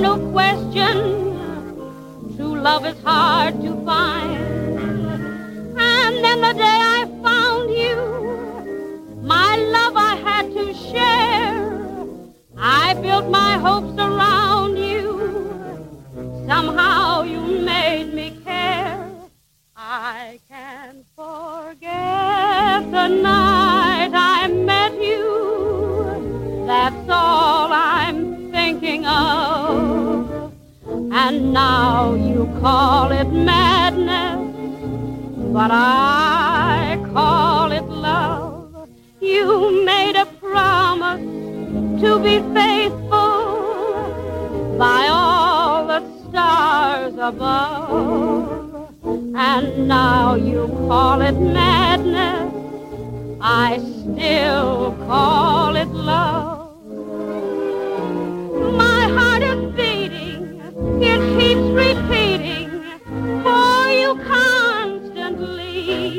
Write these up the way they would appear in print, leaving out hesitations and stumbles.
no question, true love is hard to find. And then the day I found you, my love I had to share. I built my hopes around you. Somehow you made me care. I can't forget the night I met you. That's all I'm thinking of. And now you call it madness, but I call it love. You made a promise to be faithful by all the stars above. And now you call it madness, I still call it love. My heart is beating, it keeps repeating for you constantly.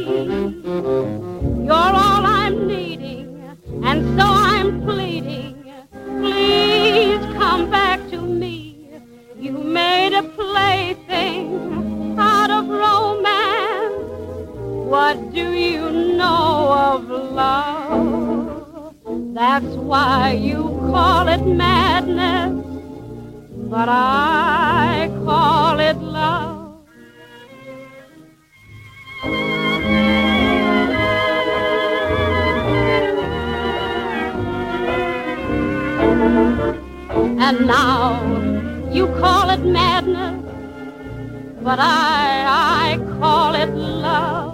You're all I'm needing, and so I'm pleading, please come back to me. You made a plaything out of romance. What do you know of love? That's why you call it madness, but I call it love. And now you call it madness, but I call it love.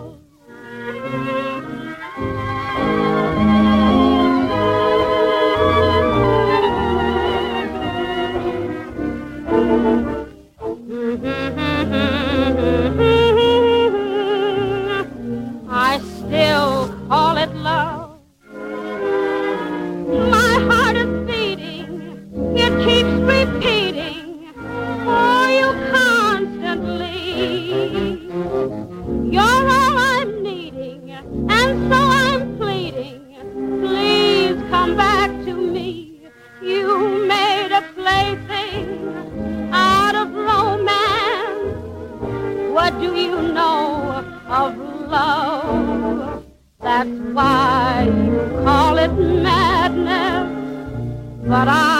I still call it love. My heart is beating, it keeps repeating for you constantly. You're all I'm needing, and so I'm pleading, please come back to me. You made a plaything out of romance. What do you know of love? That's why you call it madness, but